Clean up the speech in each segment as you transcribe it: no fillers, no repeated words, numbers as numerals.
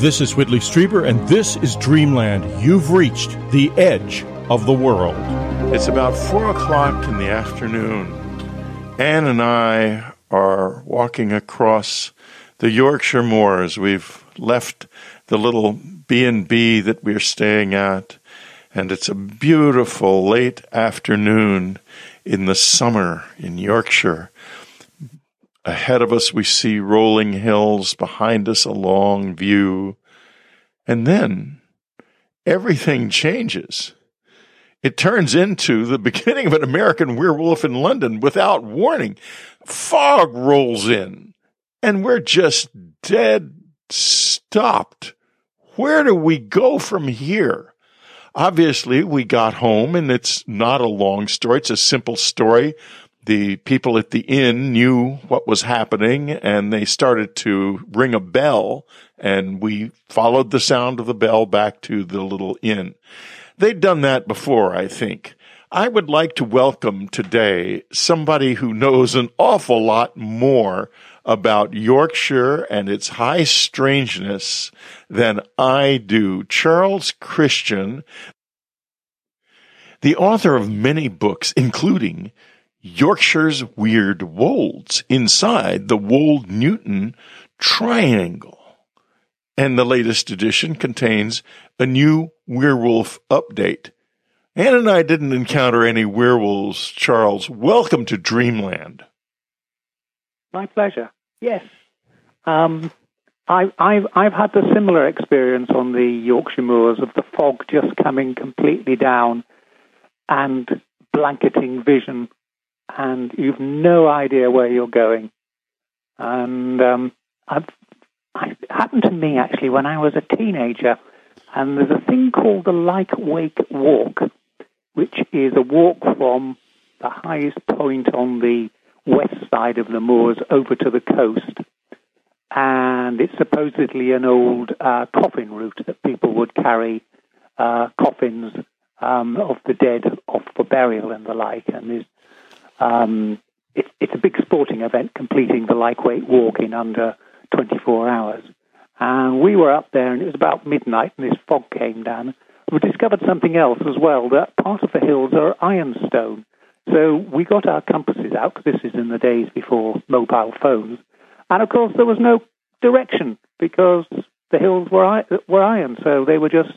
This is Whitley Strieber, and this is Dreamland. You've reached the edge of the world. It's about 4 o'clock in the afternoon. Anne and I are walking across the Yorkshire moors. We've left the little B&B that we're staying at, and it's a beautiful late afternoon in the summer in Yorkshire. Ahead of us, we see rolling hills, behind us, a long view. And then everything changes. It turns into the beginning of an American Werewolf in London without warning. Fog rolls in, and we're just dead stopped. Where do we go from here? Obviously, we got home, and it's not a long story. It's a simple story. The people at the inn knew what was happening, and they started to ring a bell, and we followed the sound of the bell back to the little inn. They'd done that before, I think. I would like to welcome today somebody who knows an awful lot more about Yorkshire and its high strangeness than I do. Charles Christian, the author of many books, including Yorkshire's Weird Wolds, Inside the Wold-Newton Triangle. And the latest edition contains a new werewolf update. Anne and I didn't encounter any werewolves. Charles, welcome to Dreamland. My pleasure. Yes. I've had a similar experience on the Yorkshire moors of the fog just coming completely down and blanketing vision, and you've no idea where you're going. And it happened to me, actually, when I was a teenager. And there's a thing called the Lyke Wake Walk, which is a walk from the highest point on the west side of the moors over to the coast. And it's supposedly an old coffin route that people would carry coffins of the dead off for burial and the like. And it's a big sporting event, completing the Lyke Wake Walk in under 24 hours. And we were up there, and it was about midnight, and this fog came down. We discovered something else as well, that part of the hills are ironstone. So we got our compasses out, because this is in the days before mobile phones. And, of course, there was no direction, because the hills were iron. So they were just,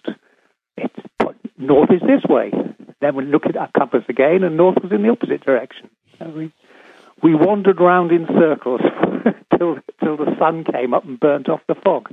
north is this way. Then we looked at our compass again, and north was in the opposite direction. And we wandered round in circles till the sun came up and burnt off the fog.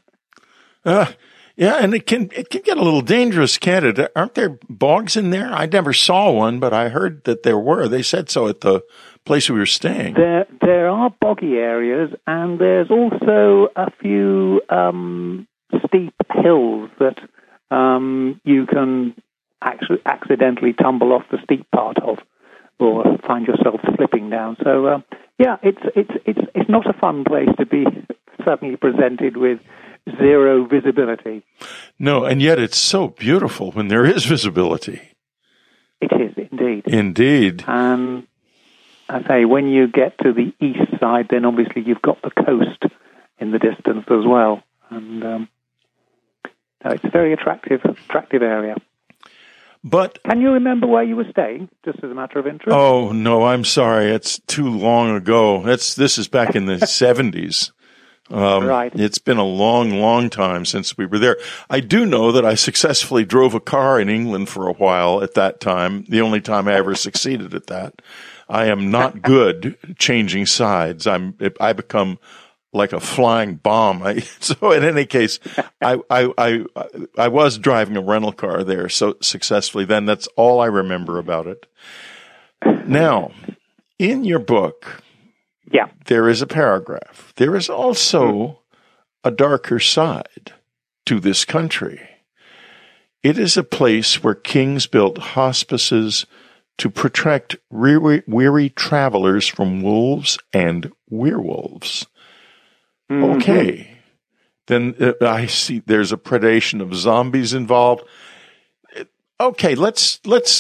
Yeah, and it can get a little dangerous, can't it? Aren't there bogs in there? I never saw one, but I heard that there were. They said so at the place we were staying. There are boggy areas, and there's also a few steep hills that you can actually accidentally tumble off the steep part of, or find yourself slipping down. So yeah, it's not a fun place to be suddenly presented with zero visibility. No, and yet it's so beautiful when there is visibility. It is indeed. Indeed. And I say, when you get to the east side, then obviously you've got the coast in the distance as well, and it's a very attractive area. But can you remember where you were staying, just as a matter of interest? Oh, no, I'm sorry. It's too long ago. This is back in the 70s. Right. It's been a long, long time since we were there. I do know that I successfully drove a car in England for a while at that time, the only time I ever succeeded at that. I am not good changing sides. I become like a flying bomb. So in any case, I was driving a rental car there so successfully then. That's all I remember about it. Now, in your book, yeah, there is a paragraph. There is also a darker side to this country. It is a place where kings built hospices to protect weary travelers from wolves and werewolves. Okay. Then I see there's a predation of zombies involved. Okay, let's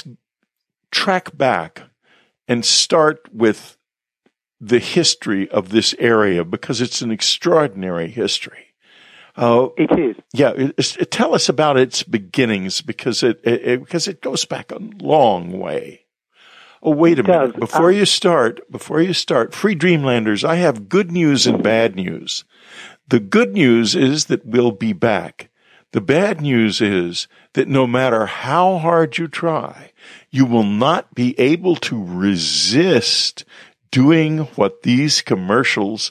track back and start with the history of this area, because it's an extraordinary history. It is. Yeah, tell us about its beginnings, because it goes back a long way. Oh, wait a minute! Before you start, Free Dreamlanders, I have good news and bad news. The good news is that we'll be back. The bad news is that no matter how hard you try, you will not be able to resist doing what these commercials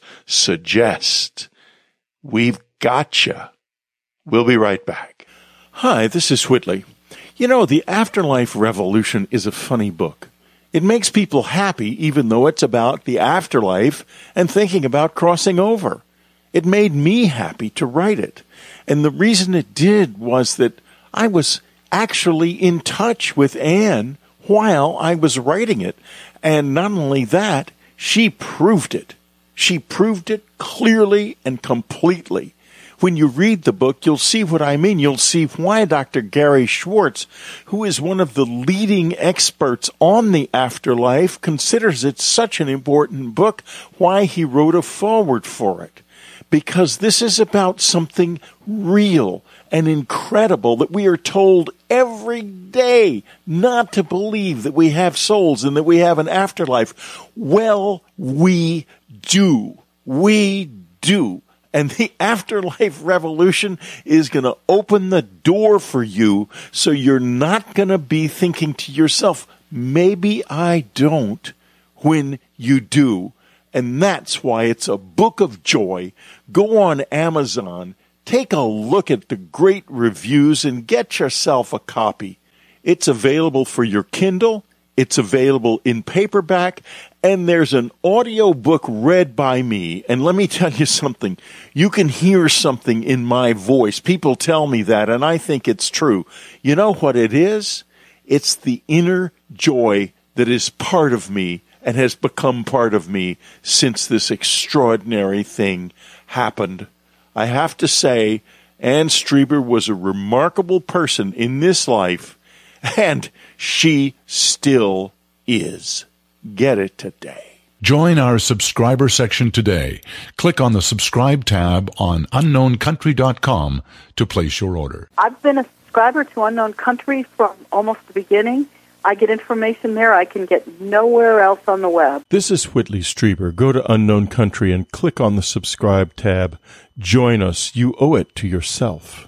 suggest. We've gotcha. We'll be right back. Hi, this is Whitley. You know, The Afterlife Revolution is a funny book. It makes people happy even though it's about the afterlife and thinking about crossing over. It made me happy to write it. And the reason it did was that I was actually in touch with Anne while I was writing it. And not only that, she proved it. She proved it clearly and completely. When you read the book, you'll see what I mean. You'll see why Dr. Gary Schwartz, who is one of the leading experts on the afterlife, considers it such an important book, why he wrote a foreword for it. Because this is about something real and incredible that we are told every day not to believe that we have souls and that we have an afterlife. Well, we do. We do. And the Afterlife Revolution is going to open the door for you, so you're not going to be thinking to yourself, maybe I don't, when you do. And that's why it's a book of joy. Go on Amazon, take a look at the great reviews, and get yourself a copy. It's available for your Kindle. It's available in paperback, and there's an audio book read by me. And let me tell you something. You can hear something in my voice. People tell me that, and I think it's true. You know what it is? It's the inner joy that is part of me and has become part of me since this extraordinary thing happened. I have to say, Anne Strieber was a remarkable person in this life, and she still is. Get it today. Join our subscriber section today. Click on the subscribe tab on unknowncountry.com to place your order. I've been a subscriber to Unknown Country from almost the beginning. I get information there I can get nowhere else on the web. This is Whitley Strieber. Go to Unknown Country and click on the subscribe tab. Join us. You owe it to yourself.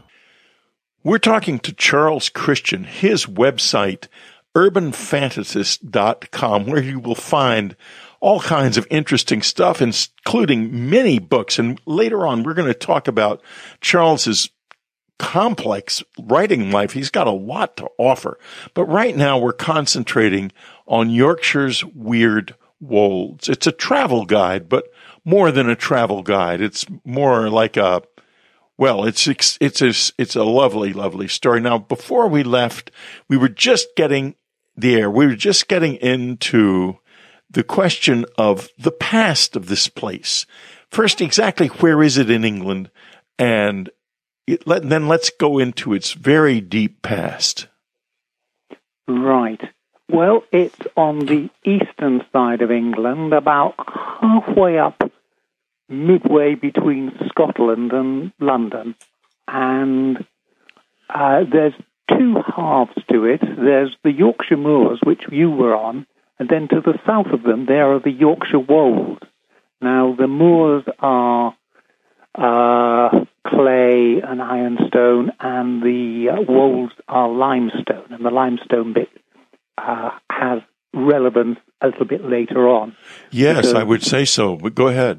We're talking to Charles Christian. His website, urbanfantasist.com, where you will find all kinds of interesting stuff, including many books. And later on, we're going to talk about Charles's complex writing life. He's got a lot to offer. But right now, we're concentrating on Yorkshire's Weird Wolds. It's a travel guide, but more than a travel guide. It's more like it's a lovely, lovely story. Now, before we left, we were just getting there. We were just getting into the question of the past of this place. First, exactly where is it in England? And then let's go into its very deep past. Right. Well, it's on the eastern side of England, about halfway up, midway between Scotland and London. And there's two halves to it. There's the Yorkshire Moors, which you were on, and then to the south of them, there are the Yorkshire Wolds. Now, the moors are clay and ironstone, and the wolds are limestone, and the limestone bit has relevance a little bit later on. Yes, I would say so, but go ahead.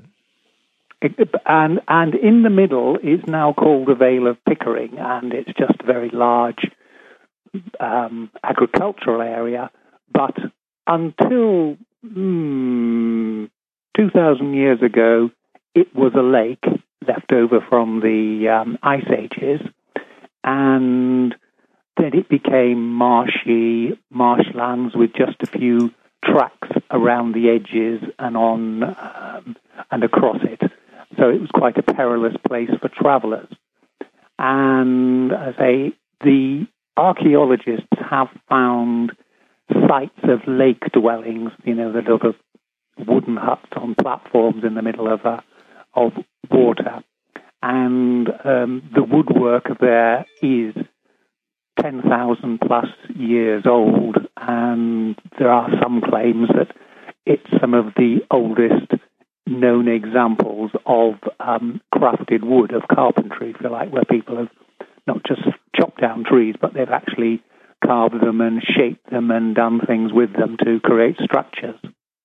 And in the middle is now called the Vale of Pickering, and it's just a very large agricultural area. But until 2,000 years ago, it was a lake left over from the ice ages, and then it became marshlands with just a few tracks around the edges and on and across it. So it was quite a perilous place for travellers. And as the archaeologists have found sites of lake dwellings, the little wooden huts on platforms in the middle of water. and the woodwork there is 10,000 plus years old, and there are some claims that it's some of the oldest known examples of crafted wood, of carpentry, if you like, where people have not just chopped down trees, but they've actually carved them and shaped them and done things with them to create structures.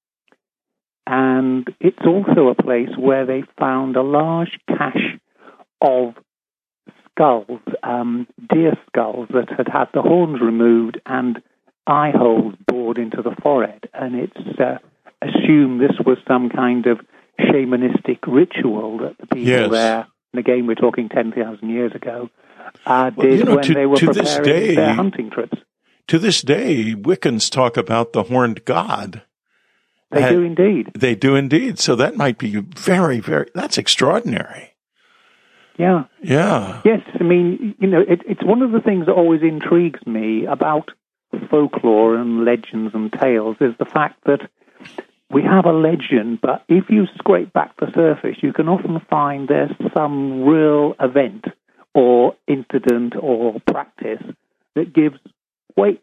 And it's also a place where they found a large cache of skulls, deer skulls that had had the horns removed and eye holes bored into the forehead. And it's assumed this was some kind of shamanistic ritual that the people there, and again we're talking 10,000 years ago, did when they were preparing their hunting trips. To this day, Wiccans talk about the horned god. They do indeed. They do indeed. So that might be very, very, that's extraordinary. Yeah. Yeah. Yes, I mean, it's one of the things that always intrigues me about folklore and legends and tales is the fact that we have a legend, but if you scrape back the surface, you can often find there's some real event or incident or practice that gives weight,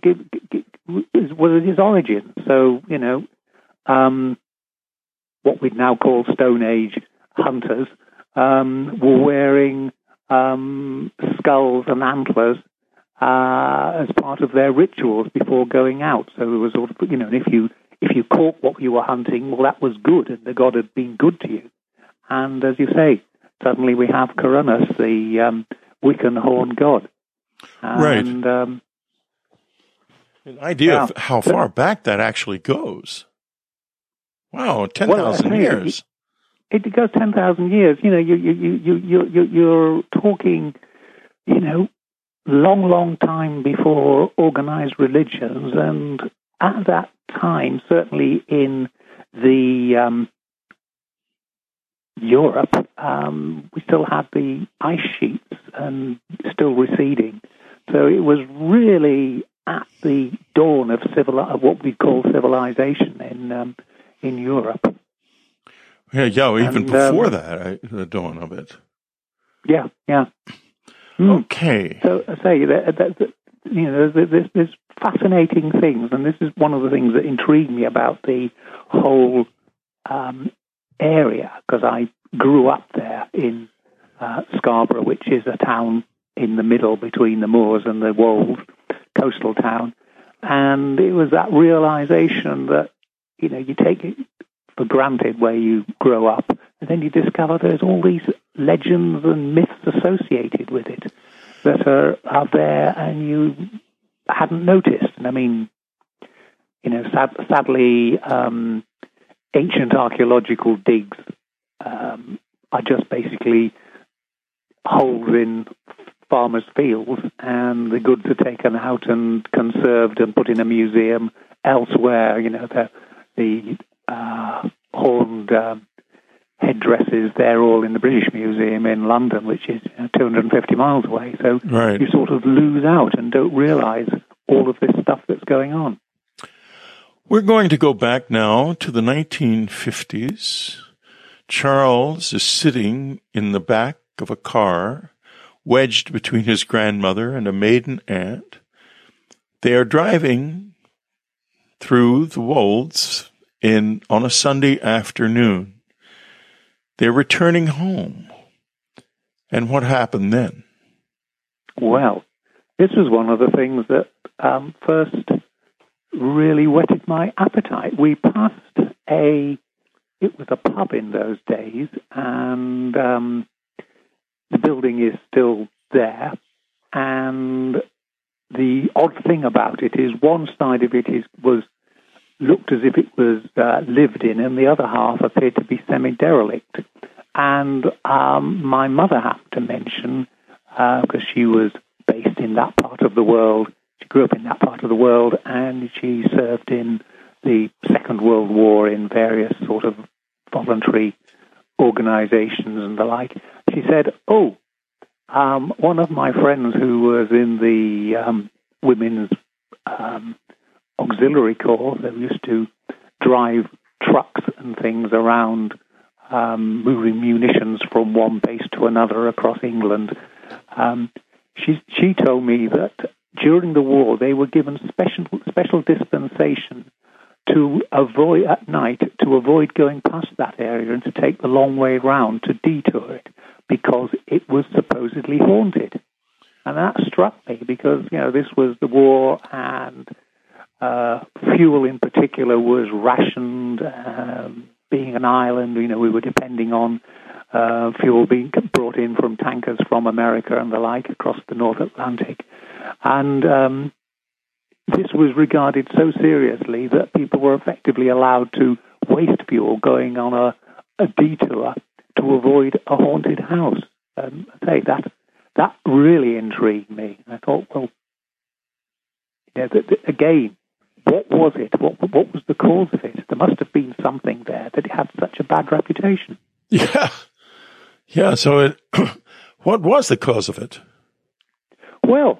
its origin. So, what we'd now call Stone Age hunters were wearing skulls and antlers as part of their rituals before going out. So it was sort of, and if you caught what you were hunting, well, that was good, and the god had been good to you. And as you say, suddenly we have Coronis, the Wiccan horned god. And, right. An idea of how far back that actually goes. Wow, 10,000 years. It goes 10,000 years. You're talking, long time before organized religions, and at that time, certainly in the Europe, we still had the ice sheets and still receding. So it was really at the dawn of what we call civilization in Europe. Yeah, even before that, the dawn of it. Yeah. Okay. So I say there's fascinating things, and this is one of the things that intrigued me about the whole area, because I grew up there in Scarborough, which is a town in the middle between the moors and the Wold, coastal town, and it was that realization that you take it for granted where you grow up, and then you discover there's all these legends and myths associated with it that are there and you hadn't noticed. And I mean, sadly, ancient archaeological digs are just basically holes in farmers' fields, and the goods are taken out and conserved and put in a museum elsewhere. The horned headdresses, they're all in the British Museum in London, which is 250 miles away. So you sort of lose out and don't realize all of this stuff that's going on. We're going to go back now to the 1950s. Charles is sitting in the back of a car, wedged between his grandmother and a maiden aunt. They are driving through the Wolds on a Sunday afternoon. They're returning home. And what happened then? Well, this was one of the things that first really whetted my appetite. We passed it was a pub in those days, and the building is still there. And the odd thing about it is one side of it looked as if it was lived in, and the other half appeared to be semi-derelict. And my mother happened to mention, because she was based in that part of the world, she grew up in that part of the world, and she served in the Second World War in various sort of voluntary organizations and the like. She said, one of my friends who was in the women's auxiliary corps, they used to drive trucks and things around moving munitions from one base to another across England. She told me that during the war they were given special dispensation to avoid at night, to avoid going past that area and to take the long way round to detour it, because it was supposedly haunted. And that struck me because, this was the war, and fuel in particular was rationed. Being an island, we were depending on fuel being brought in from tankers from America and the like across the North Atlantic. And this was regarded so seriously that people were effectively allowed to waste fuel going on a detour to avoid a haunted house. And I say that really intrigued me. I thought, well, again, what was it? What was the cause of it? There must have been something there that it had such a bad reputation. Yeah. So, what was the cause of it? Well,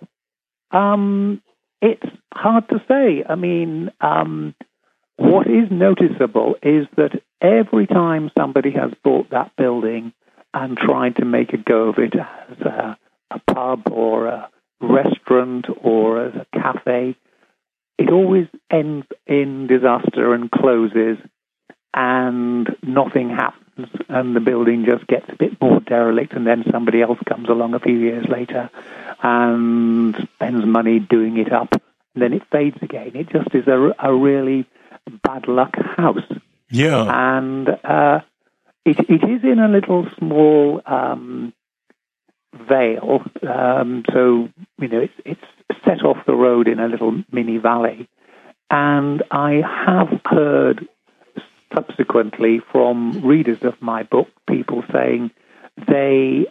it's hard to say. I mean, what is noticeable is that every time somebody has bought that building and tried to make a go of it as a pub or a restaurant or as a cafe, it always ends in disaster and closes, and nothing happens, and the building just gets a bit more derelict, and then somebody else comes along a few years later and spends money doing it up, and then it fades again. It just is a really bad luck house. Yeah. And it is in a little small vale, so, it's set off the road in a little mini valley. And I have heard subsequently from readers of my book, people saying they'd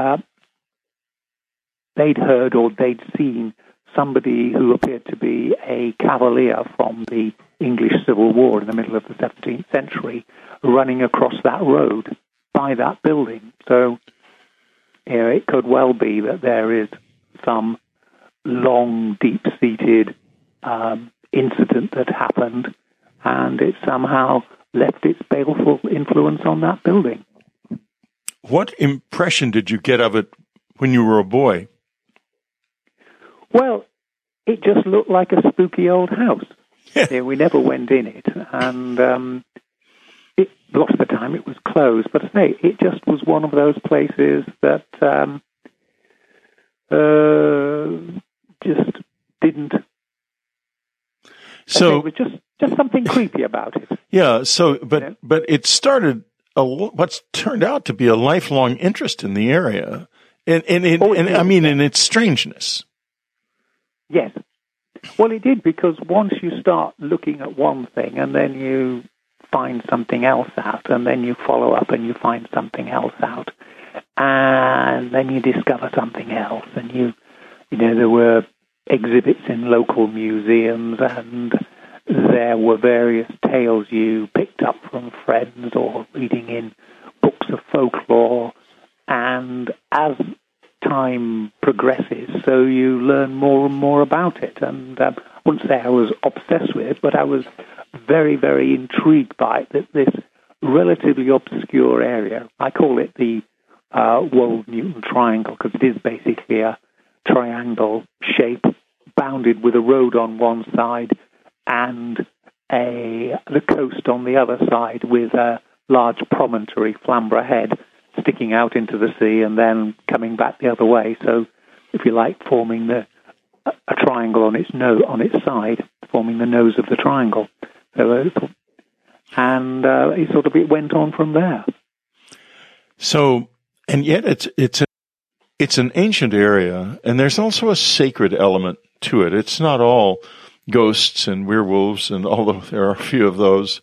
heard or they'd seen somebody who appeared to be a cavalier from the English Civil War in the middle of the 17th century running across that road by that building. So, it could well be that there is some long, deep-seated incident that happened, and it somehow left its baleful influence on that building. What impression did you get of it when you were a boy? Well, it just looked like a spooky old house. We never went in it, and a lot of the time it was closed. But I say, it just was one of those places that just didn't. So it was just something creepy about it. Yeah. So, but it started what's turned out to be a lifelong interest in the area, and I mean, in its strangeness. Yes. Well, it did, because once you start looking at one thing and then you find something else out, and then you follow up and you find something else out, and then you discover something else, and there were exhibits in local museums, and there were various tales you picked up from friends or reading in books of folklore, and as time progresses, so you learn more and more about it. And I wouldn't say I was obsessed with it, but I was very, very intrigued by it, that this relatively obscure area, I call it the Wold-Newton Triangle, because it is basically a triangle shape bounded with a road on one side and the coast on the other side, with a large promontory, Flamborough Head, sticking out into the sea and then coming back the other way. So, if you like, forming a triangle on its side, forming the nose of the triangle. So, it went on from there. So, and yet it's an ancient area, and there's also a sacred element to it. It's not all ghosts and werewolves, and although there are a few of those,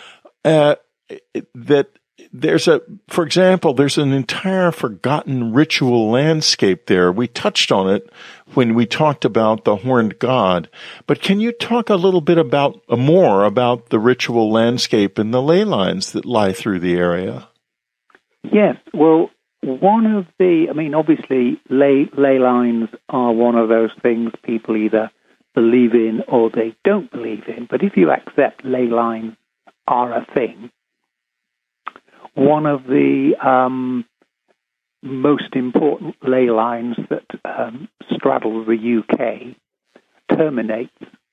for example, there's an entire forgotten ritual landscape there. We touched on it when we talked about the horned god, but can you talk a little bit more about the ritual landscape and the ley lines that lie through the area? Yes, well, obviously ley lines are one of those things people either believe in or they don't believe in, but if you accept ley lines are a thing, one of the most important ley lines that straddles the UK terminates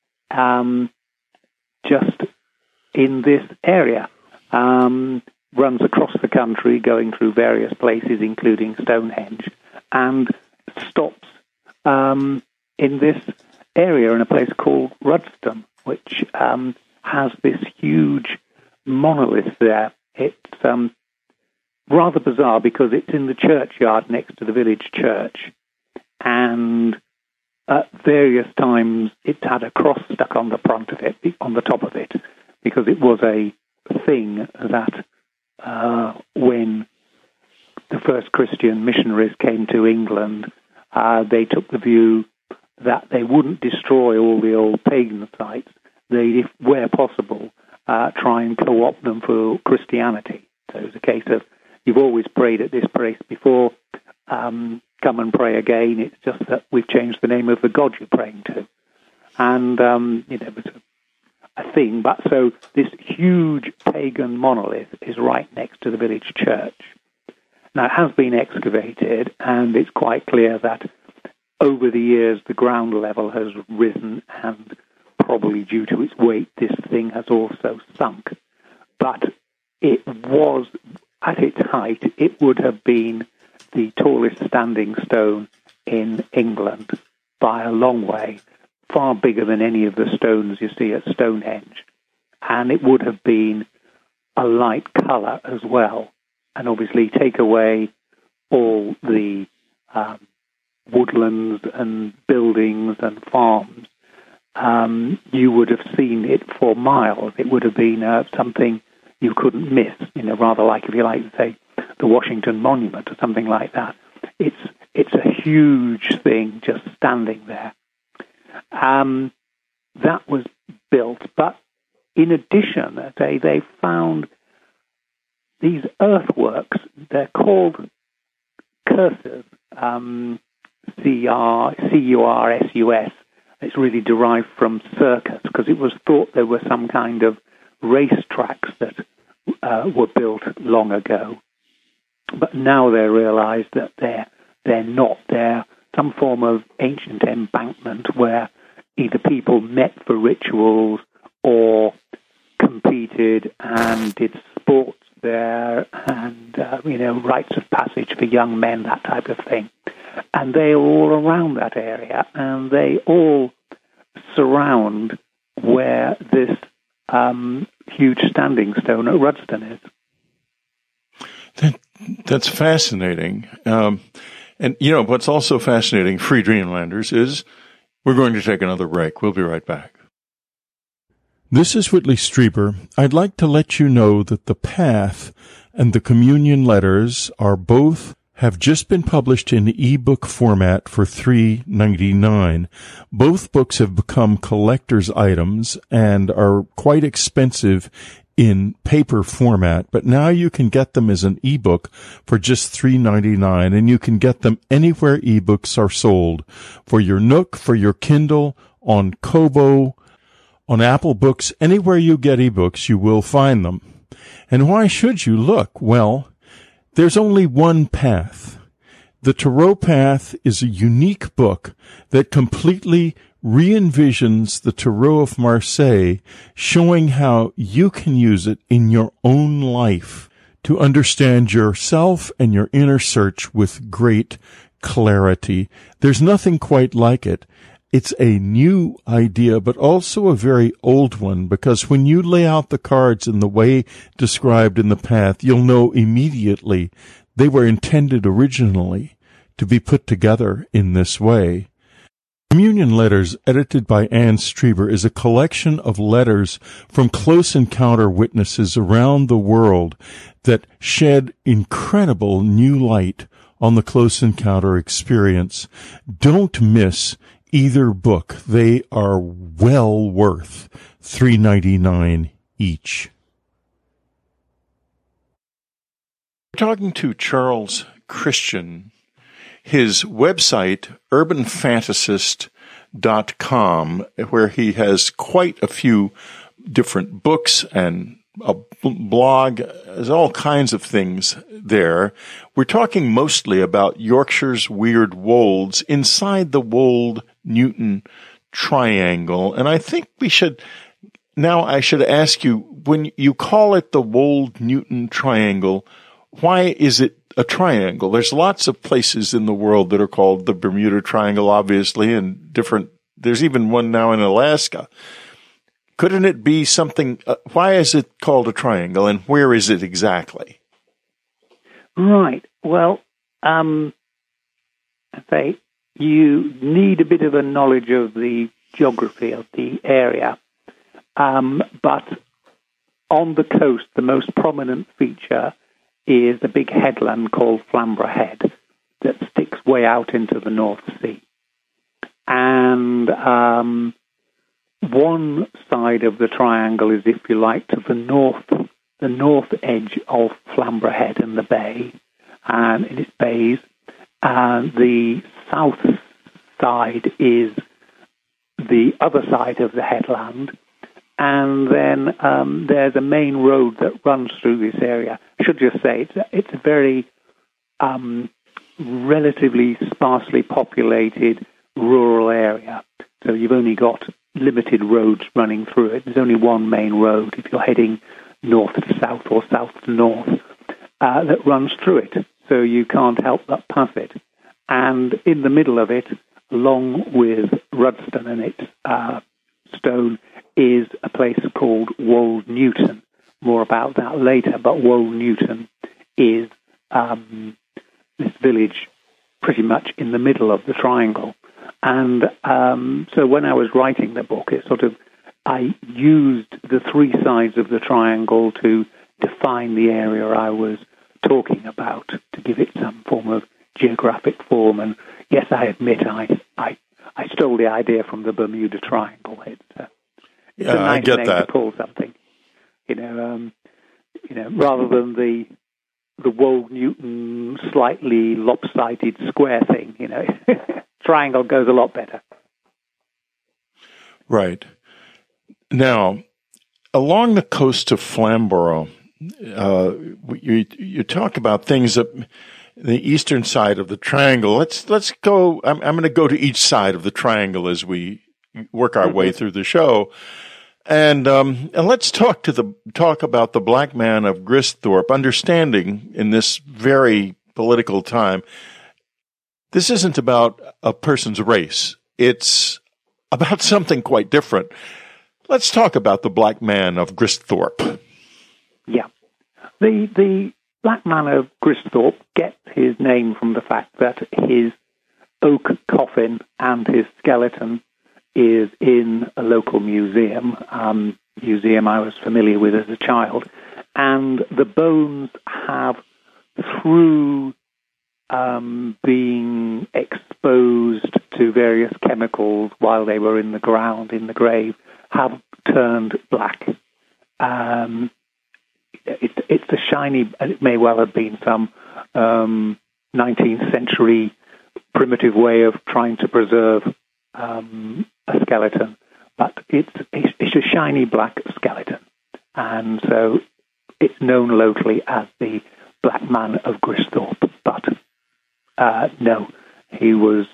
just in this area. Runs across the country, going through various places, including Stonehenge, and stops in this area in a place called Rudston, which has this huge monolith there. It's rather bizarre because it's in the churchyard next to the village church, and at various times it's had a cross stuck on the front of it, on the top of it, because it was a thing that when the first Christian missionaries came to England, they took the view that they wouldn't destroy all the old pagan sites. They'd, if where possible, try and co-opt them for Christianity. So it was a case of, you've always prayed at this place before, come and pray again. It's just that we've changed the name of the God you're praying to. And, it was a thing. But so this huge pagan monolith is right next to the village church. Now, it has been excavated, and it's quite clear that over the years the ground level has risen, and probably due to its weight, this thing has also sunk. But it was, at its height, it would have been the tallest standing stone in England by a long way, far bigger than any of the stones you see at Stonehenge. And it would have been a light colour as well. And obviously take away all the woodlands and buildings and farms, you would have seen it for miles. It would have been something you couldn't miss, rather like, if you like, say, the Washington Monument or something like that. It's a huge thing just standing there. That was built, but in addition, they found these earthworks. They're called cursus, C-U-R-S-U-S. It's really derived from circus, because it was thought there were some kind of racetracks that were built long ago. But now they realize that they're not. They're some form of ancient embankment where either people met for rituals or competed and did sports there, and rites of passage for young men, that type of thing. And they are all around that area, and they all surround where this huge standing stone at Rudston is. That's fascinating. And what's also fascinating, Free Dreamlanders, is we're going to take another break. We'll be right back. This is Whitley Strieber. I'd like to let you know that The Path and the Communion Letters have just been published in ebook format for $3.99. Both books have become collector's items and are quite expensive in paper format, but now you can get them as an ebook for just $3.99, and you can get them anywhere ebooks are sold, for your Nook, for your Kindle, on Kobo, on Apple Books. Anywhere you get ebooks, you will find them. And why should you look? Well, there's only one path. The Tarot Path is a unique book that completely re-envisions the Tarot of Marseille, showing how you can use it in your own life to understand yourself and your inner search with great clarity. There's nothing quite like it. It's a new idea, but also a very old one, because when you lay out the cards in the way described in the path, you'll know immediately they were intended originally to be put together in this way. Communion Letters, edited by Anne Strieber, is a collection of letters from close encounter witnesses around the world that shed incredible new light on the close encounter experience. Don't miss either book. They are well worth $3.99 each. We're talking to Charles Christian. His website, urbanfantasist.com, where he has quite a few different books and a blog. There's all kinds of things there. We're talking mostly about Yorkshire's weird wolds inside the Wold-Newton triangle. And I think I should ask you, when you call it the Wold-Newton triangle, why is it a triangle? There's lots of places in the world that are called the Bermuda Triangle, obviously, and there's even one now in Alaska. Couldn't it be something, why is it called a triangle, and where is it exactly? Right. Well, I say you need a bit of a knowledge of the geography of the area. But on the coast, the most prominent feature is a big headland called Flamborough Head that sticks way out into the North Sea. And one side of the triangle is, if you like, to the north edge of Flamborough Head and the bay, and in its bays. And the south side is the other side of the headland. And then there's a main road that runs through this area. I should just say it's a very relatively sparsely populated rural area. So you've only got limited roads running through it. There's only one main road if you're heading north to south or south to north that runs through it. So you can't help but pass it. And in the middle of it, along with Rudston and its stone, is a place called Wold-Newton. More about that later, but Wold-Newton is this village pretty much in the middle of the triangle. And so when I was writing the book, I used the three sides of the triangle to define the area I was talking about, to give it some form of geographic form. And yes, I admit I stole the idea from the Bermuda Triangle. It's a nice I get name that. to call something, rather than the Wold-Newton slightly lopsided square thing. Triangle goes a lot better. Right. Now, along the coast of Flamborough, you talk about things that the eastern side of the triangle. Let's go. I'm going to go to each side of the triangle as we work our way through the show, and let's talk about the Black Man of Gristhorpe. Understanding in this very political time, this isn't about a person's race. It's about something quite different. Let's talk about the Black Man of Gristhorpe. Yeah. The Black Man of Gristhorpe gets his name from the fact that his oak coffin and his skeleton is in a local museum I was familiar with as a child. And the bones have, through being exposed to various chemicals while they were in the ground, in the grave, have turned black. It's a shiny, it may well have been some 19th century primitive way of trying to preserve a skeleton, but it's a shiny black skeleton. And so it's known locally as the Black Man of Gristhorpe. But no, he was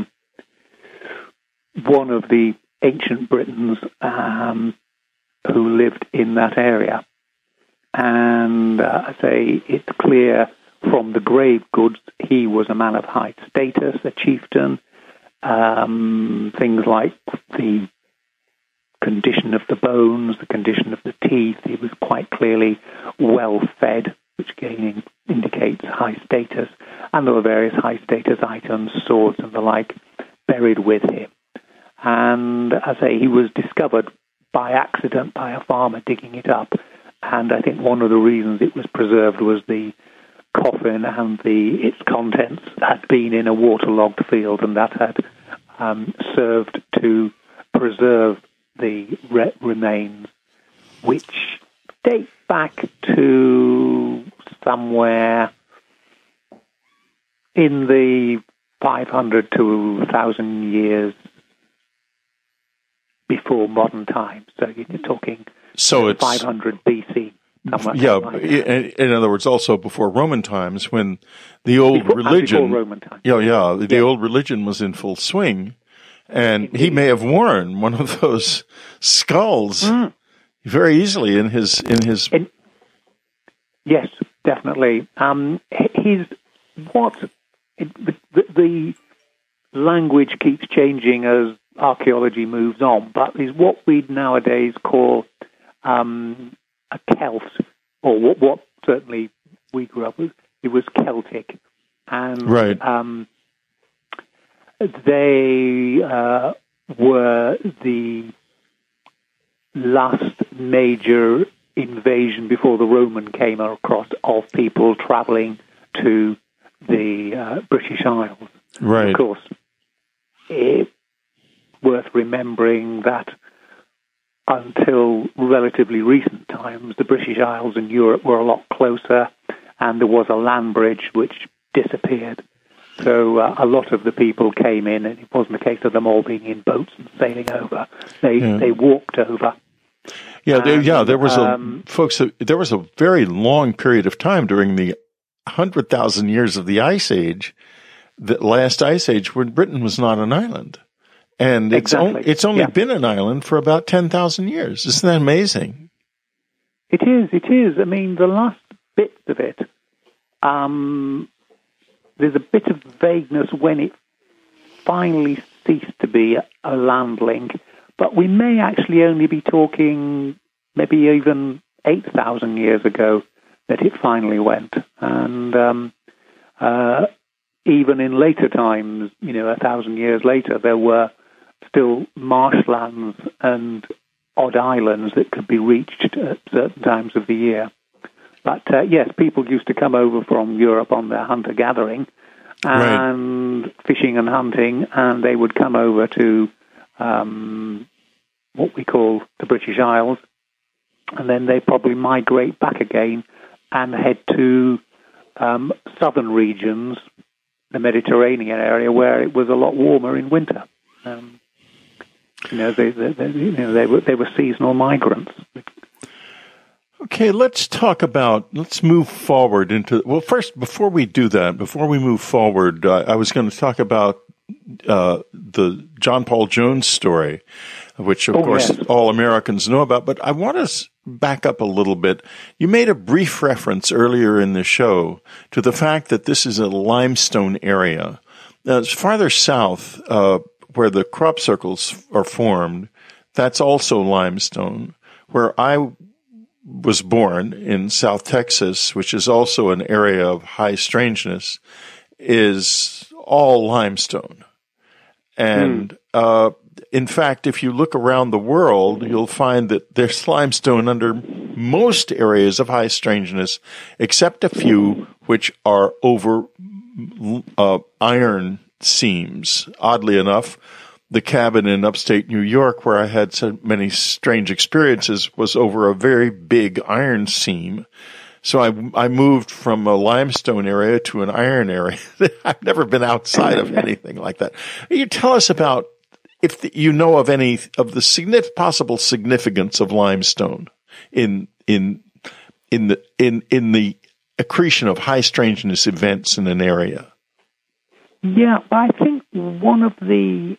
one of the ancient Britons who lived in that area. And I say it's clear from the grave goods he was a man of high status, a chieftain. Things like the condition of the bones, the condition of the teeth. He was quite clearly well fed, which again indicates high status. And there were various high status items, swords and the like, buried with him. And I say he was discovered by accident by a farmer digging it up. And I think one of the reasons it was preserved was the coffin and its contents had been in a waterlogged field, and that had served to preserve the remains, which date back to somewhere in the 500 to 1,000 years before modern times. So you're talking 500 BC. In other words, also before Roman times, when the old religion, before Roman times. the old religion was in full swing, and Indeed. he may have worn one of those skulls very easily in his. Yes, definitely. The language keeps changing as archaeology moves on, but is what we nowadays call a Celt, or what certainly we grew up with. It was Celtic, and they were the last major invasion before the Roman came across of people travelling to the British Isles. Right. Of course, it's worth remembering that until relatively recent times, the British Isles and Europe were a lot closer, and there was a land bridge which disappeared. So a lot of the people came in, and it wasn't a case of them all being in boats and sailing over. They walked over. There was there was a very long period of time during the 100,000 years of the Ice Age, the last Ice Age, when Britain was not an island. And it's only been an island for about 10,000 years. Isn't that amazing? It is. I mean, the last bit of it, there's a bit of vagueness when it finally ceased to be a land link, but we may actually only be talking maybe even 8,000 years ago that it finally went. And even in later times, 1,000 years later, there were still marshlands and odd islands that could be reached at certain times of the year. But yes, people used to come over from Europe on their hunter-gathering and fishing and hunting, and they would come over to what we call the British Isles, and then they probably migrate back again and head to southern regions, the Mediterranean area, where it was a lot warmer in winter. They were seasonal migrants. Okay, let's move forward first, before we do that, before we move forward, I was going to talk about the John Paul Jones story, which of course all Americans know about, but I want to back up a little bit. You made a brief reference earlier in the show to the fact that this is a limestone area. It's farther south, where the crop circles are formed, that's also limestone. Where I was born in South Texas, which is also an area of high strangeness, is all limestone. And in fact, if you look around the world, you'll find that there's limestone under most areas of high strangeness, except a few which are over iron seams. Oddly enough, the cabin in upstate New York, where I had so many strange experiences, was over a very big iron seam. So I moved from a limestone area to an iron area. I've never been outside of anything like that. You tell us about you know of any of the possible significance of limestone in the accretion of high strangeness events in an area. Yeah, I think one of the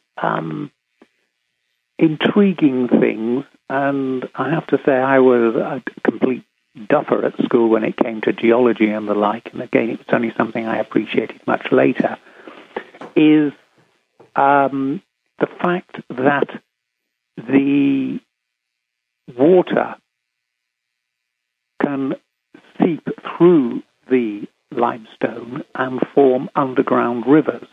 intriguing things, and I have to say I was a complete duffer at school when it came to geology and the like, and again, it's only something I appreciated much later, is the fact that the water can seep through the limestone and form underground rivers.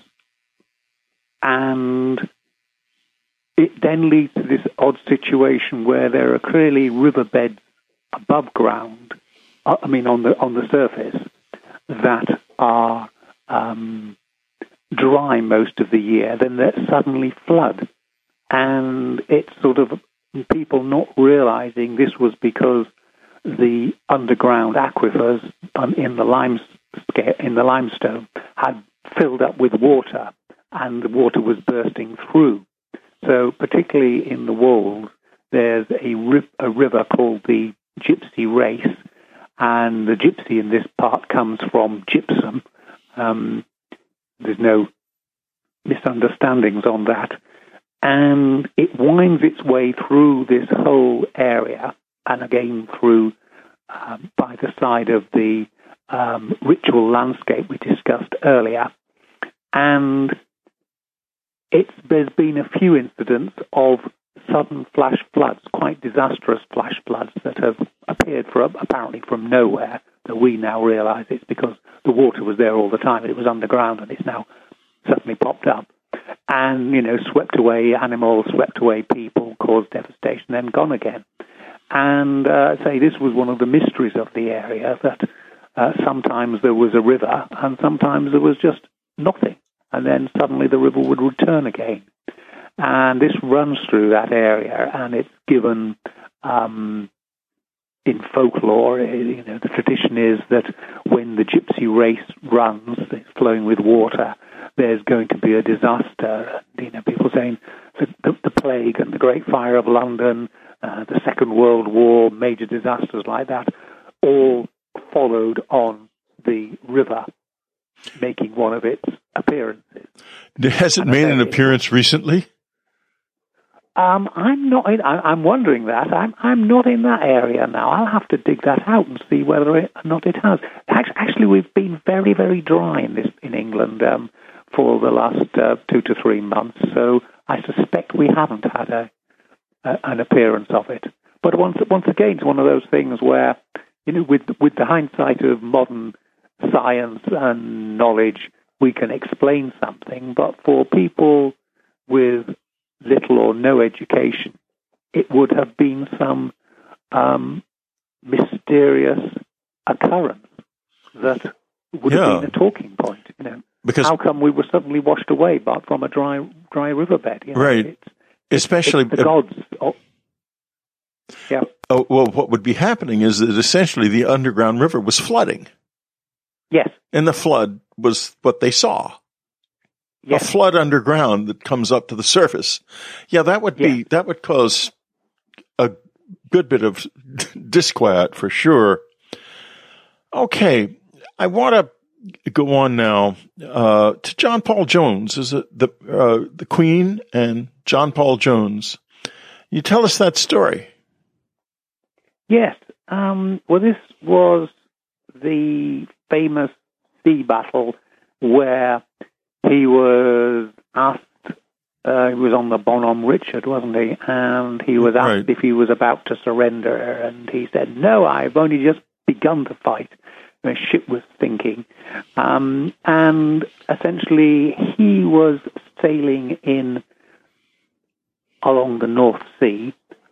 And it then leads to this odd situation where there are clearly riverbeds above ground, on the surface, that are dry most of the year, then that suddenly flood. And it's sort of people not realizing this was because the underground aquifers in the limestone had filled up with water, and the water was bursting through. So particularly in the Wolds, there's a river called the Gypsy Race, And the gypsy in this part comes from gypsum. There's no misunderstandings on that. And it winds its way through this whole area, and again through by the side of the ritual landscape we discussed earlier. And there's been a few incidents of sudden flash floods, quite disastrous flash floods that have appeared apparently from nowhere, that we now realise it's because the water was there all the time. It was underground, and it's now suddenly popped up. And, swept away animals, swept away people, caused devastation, then gone again. And this was one of the mysteries of the area, that sometimes there was a river and sometimes there was just nothing. And then suddenly the river would return again. And this runs through that area, and it's given in folklore, the tradition is that when the gypsy race runs, it's flowing with water, there's going to be a disaster. People saying the plague and the Great Fire of London, the Second World War, major disasters like that, all followed on the river making one of its appearances. Has it made an appearance recently? I'm not. I'm wondering that. I'm not in that area now. I'll have to dig that out and see whether or not it has. Actually, we've been very, very dry in England for the last 2 to 3 months. So I suspect we haven't had an appearance of it. But once again, it's one of those things where, with the hindsight of modern science and knowledge, we can explain something. But for people with little or no education, it would have been some mysterious occurrence that would have been a talking point. Because how come we were suddenly washed away but from a dry riverbed? Right. Especially it's the gods. Yeah. Oh, well, what would be happening is that essentially the underground river was flooding. Yes. And the flood was what they saw. Yes. A flood underground that comes up to the surface. Yeah, that would cause a good bit of disquiet for sure. Okay, I want to go on now to John Paul Jones. Is it the Queen and John Paul Jones? You tell us that story. Yes. Well, this was the famous sea battle where he was asked, he was on the Bonhomme Richard, wasn't he? And he was asked if he was about to surrender, and he said, "No, I've only just begun to fight." The ship was sinking. And essentially, he was sailing along the North Sea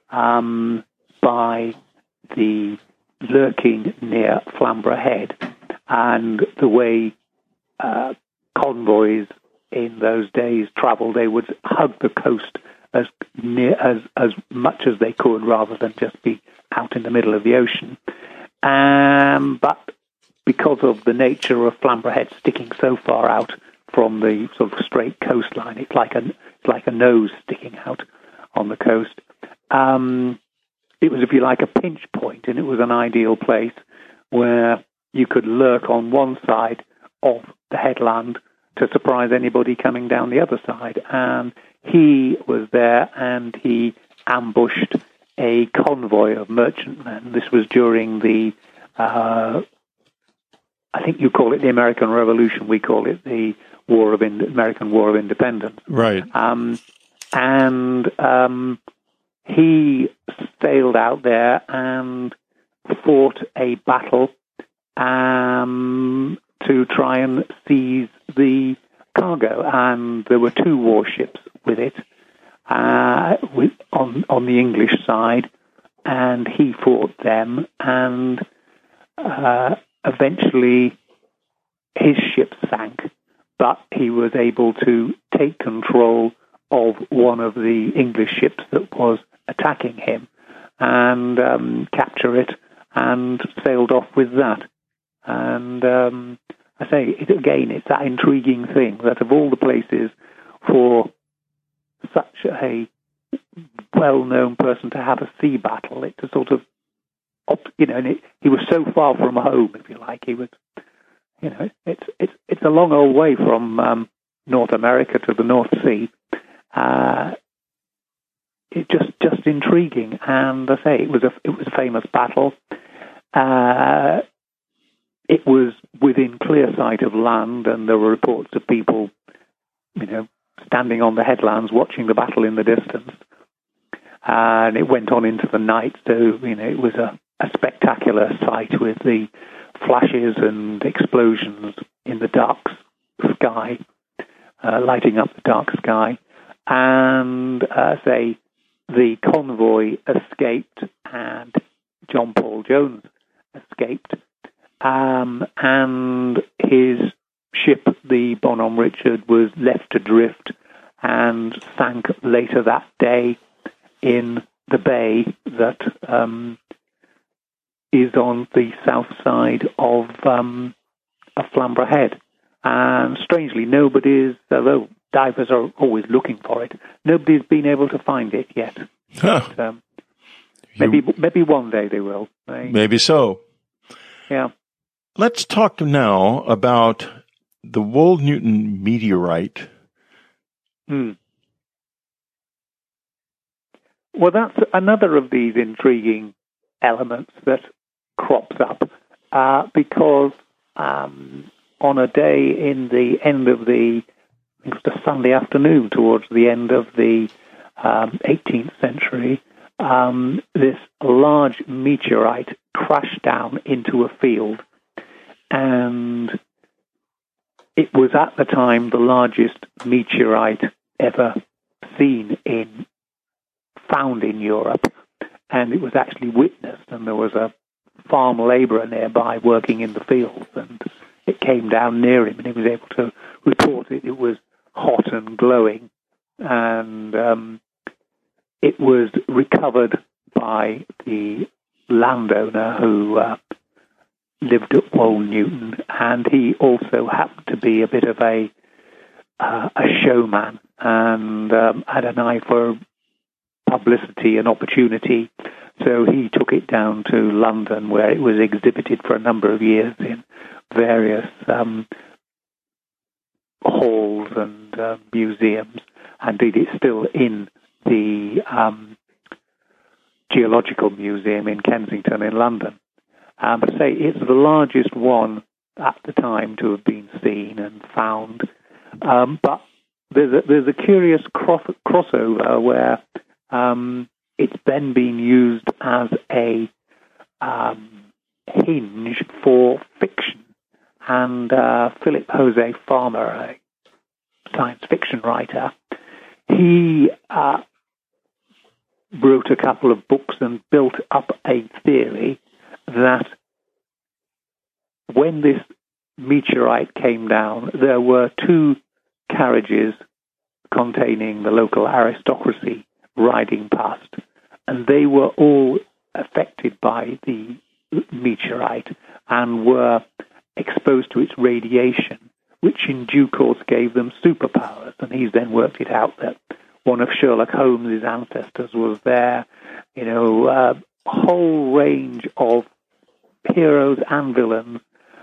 by the lurking near Flamborough Head. And the way convoys in those days traveled, they would hug the coast as much as they could rather than just be out in the middle of the ocean. But because of the nature of Flamborough Head sticking so far out from the sort of straight coastline, it's like a nose sticking out on the coast. It was, if you like, a pinch point, and it was an ideal place where you could lurk on one side of the headland to surprise anybody coming down the other side. And he was there, and he ambushed a convoy of merchantmen. This was during the, I think you call it the American Revolution. We call it the American War of Independence. Right. He sailed out there and fought a battle to try and seize the cargo, and there were 2 warships with it on the English side, and he fought them, and eventually his ship sank, but he was able to take control of one of the English ships that was attacking him and capture it, and sailed off with that. And I say, it's that intriguing thing that of all the places for such a well-known person to have a sea battle, it's a sort of and he was so far from home, if you like. He was, it's a long old way from North America to the North Sea. It's just intriguing, and I say it was a famous battle. It was within clear sight of land, and there were reports of people, standing on the headlands watching the battle in the distance. And it went on into the night, so it was a spectacular sight with the flashes and explosions in the dark sky, lighting up the dark sky. And the convoy escaped, and John Paul Jones escaped, and his ship, the Bonhomme Richard, was left adrift and sank later that day in the bay that is on the south side of Flamborough Head. And strangely, although divers are always looking for it, nobody's been able to find it yet. Huh. But, maybe one day they will. Maybe so. Yeah. Let's talk now about the Wold-Newton meteorite. Well, that's another of these intriguing elements that crops up because on a day in the end of it was a Sunday afternoon towards the end of the 18th century, this large meteorite crashed down into a field, and it was at the time the largest meteorite ever found in Europe, and it was actually witnessed, and there was a farm labourer nearby working in the fields, and it came down near him, and he was able to report it. It was hot and glowing, and it was recovered by the landowner who lived at Wold-Newton, and he also happened to be a bit of a showman and had an eye for publicity and opportunity. So he took it down to London, where it was exhibited for a number of years in various halls and museums. Indeed, it's still in the Geological Museum in Kensington in London. But it's the largest one at the time to have been seen and found. But there's a curious crossover where it's then been used as a hinge for fiction. And Philip Jose Farmer, a science fiction writer, he wrote a couple of books and built up a theory that when this meteorite came down, there were two carriages containing the local aristocracy riding past, and they were all affected by the meteorite and were exposed to its radiation, which in due course gave them superpowers. And he's then worked it out that one of Sherlock Holmes' ancestors was there, a whole range of heroes and villains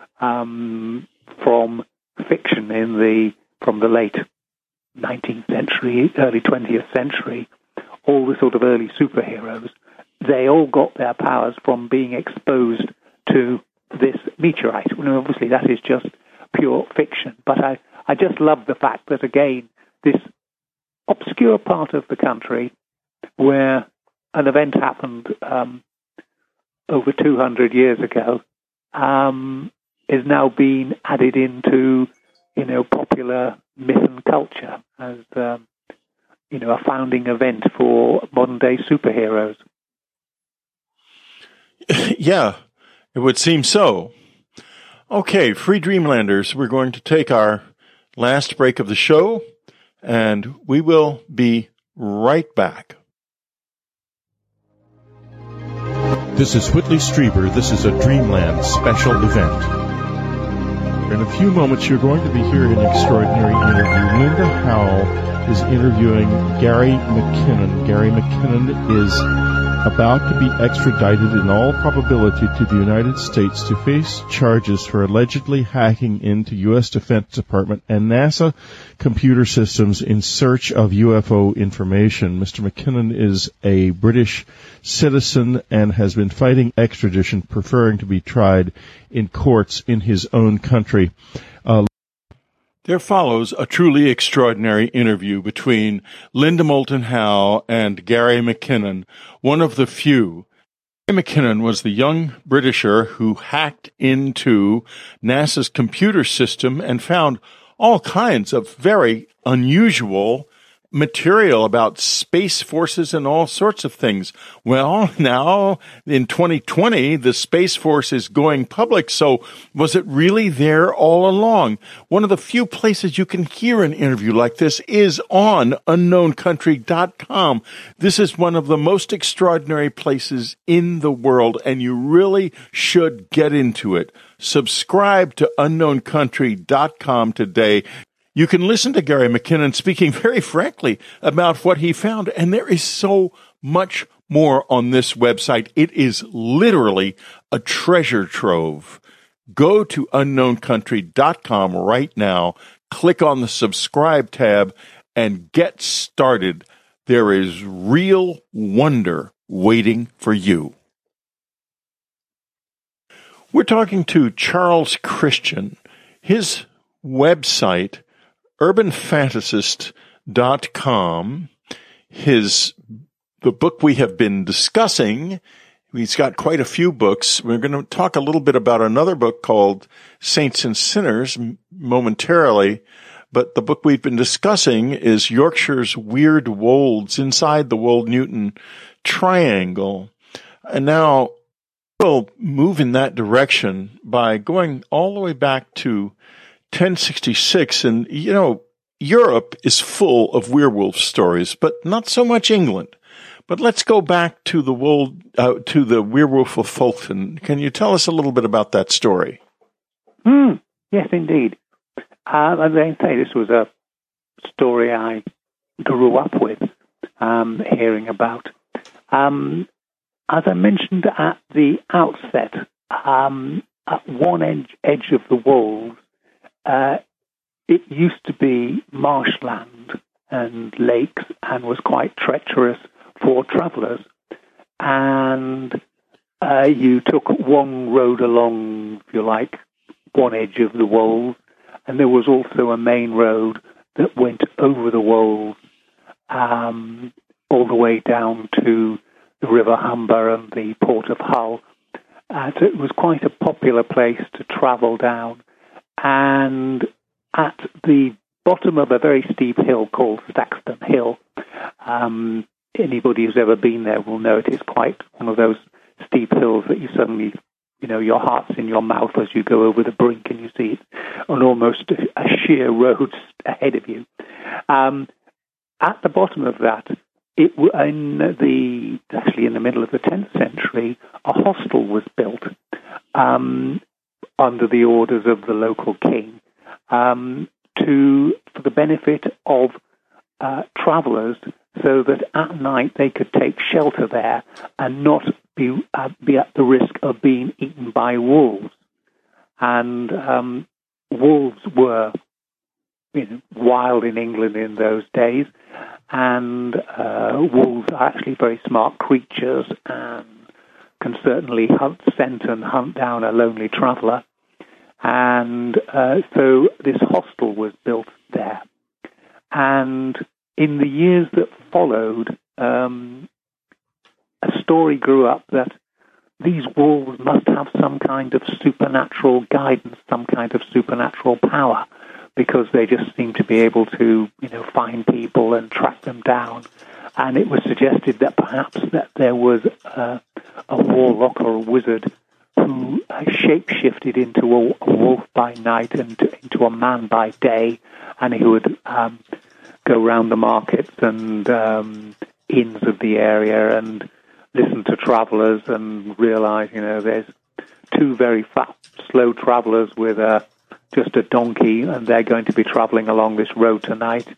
from fiction from the late 19th century, early 20th century, all the sort of early superheroes. They all got their powers from being exposed to this meteorite. Obviously, that is just pure fiction. But I just love the fact that, again, this obscure part of the country where an event happened over 200 years ago is now being added into, popular myth and culture as, a founding event for modern-day superheroes. Yeah, it would seem so. Okay, Free Dreamlanders, we're going to take our last break of the show, and we will be right back. This is Whitley Strieber. This is a Dreamland special event. In a few moments, you're going to be hearing an extraordinary interview. Linda Howell is interviewing Gary McKinnon. Gary McKinnon is about to be extradited in all probability to the United States to face charges for allegedly hacking into U.S. Defense Department and NASA computer systems in search of UFO information. Mr. McKinnon is a British citizen and has been fighting extradition, preferring to be tried in courts in his own country. There follows a truly extraordinary interview between Linda Moulton Howe and Gary McKinnon, one of the few. Gary McKinnon was the young Britisher who hacked into NASA's computer system and found all kinds of very unusual material about space forces and all sorts of things. Well, now in 2020, the Space Force is going public. So was it really there all along? One of the few places you can hear an interview like this is on unknowncountry.com. This is one of the most extraordinary places in the world, and you really should get into it. Subscribe to unknowncountry.com today. You can listen to Gary McKinnon speaking very frankly about what he found, and there is so much more on this website. It is literally a treasure trove. Go to unknowncountry.com right now, click on the subscribe tab, and get started. There is real wonder waiting for you. We're talking to Charles Christian. His website, urbanfantasist.com, the book we have been discussing. He's got quite a few books. We're going to talk a little bit about another book called Saints and Sinners momentarily, but the book we've been discussing is Yorkshire's Weird Wolds Inside the Wold-Newton Triangle. And now we'll move in that direction by going all the way back to 1066, and Europe is full of werewolf stories, but not so much England. But let's go back to the werewolf of Fulton. Can you tell us a little bit about that story? Yes, indeed. As I say, this was a story I grew up with, hearing about. As I mentioned at the outset, at one edge of the wolds, it used to be marshland and lakes and was quite treacherous for travellers. And you took one road along, if you like, one edge of the wolds, and there was also a main road that went over the wolds all the way down to the River Humber and the Port of Hull. So it was quite a popular place to travel down. And at the bottom of a very steep hill called Staxton Hill, anybody who's ever been there will know it is quite one of those steep hills that you suddenly, your heart's in your mouth as you go over the brink and you see it on almost a sheer road ahead of you. At the bottom of that, actually in the middle of the 10th century, a hostel was built under the orders of the local king for the benefit of travellers, so that at night they could take shelter there and not be at the risk of being eaten by wolves. And wolves were wild in England in those days, and wolves are actually very smart creatures and can certainly scent and hunt down a lonely traveller. And so this hostel was built there. And in the years that followed, a story grew up that these wolves must have some kind of supernatural guidance, some kind of supernatural power, because they just seem to be able to, find people and track them down. And it was suggested that perhaps that there was a warlock or a wizard who shape-shifted into a wolf by night and into a man by day, and he would go round the markets and inns of the area and listen to travellers and realise, there's two very fast, slow travellers with just a donkey, and they're going to be travelling along this road tonight.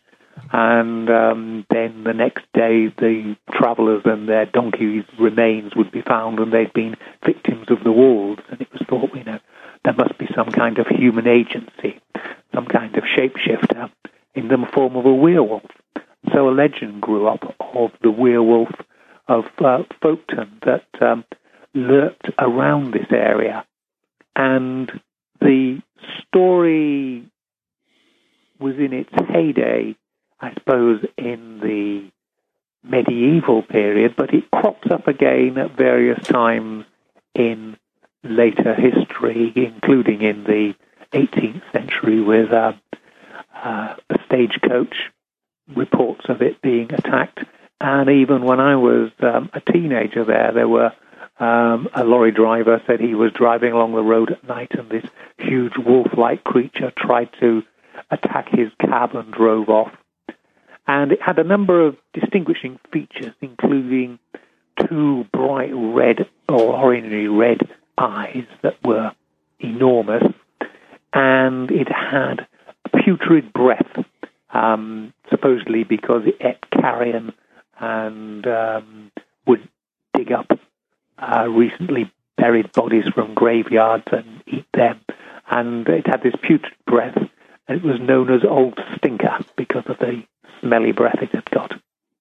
And then the next day, the travellers and their donkeys' remains would be found, and they'd been victims of the wolves. And it was thought, there must be some kind of human agency, some kind of shapeshifter in the form of a werewolf. So a legend grew up of the werewolf of Folkestone that lurked around this area. And the story was in its heyday, I suppose, in the medieval period, but it crops up again at various times in later history, including in the 18th century with a stagecoach reports of it being attacked. And even when I was a teenager there were a lorry driver said he was driving along the road at night and this huge wolf-like creature tried to attack his cab and drove off. And it had a number of distinguishing features, including two bright red or orangey red eyes that were enormous, and it had putrid breath, supposedly because it ate carrion and would dig up recently buried bodies from graveyards and eat them. And it had this putrid breath, and it was known as Old Stinker because of the smelly breath it had got.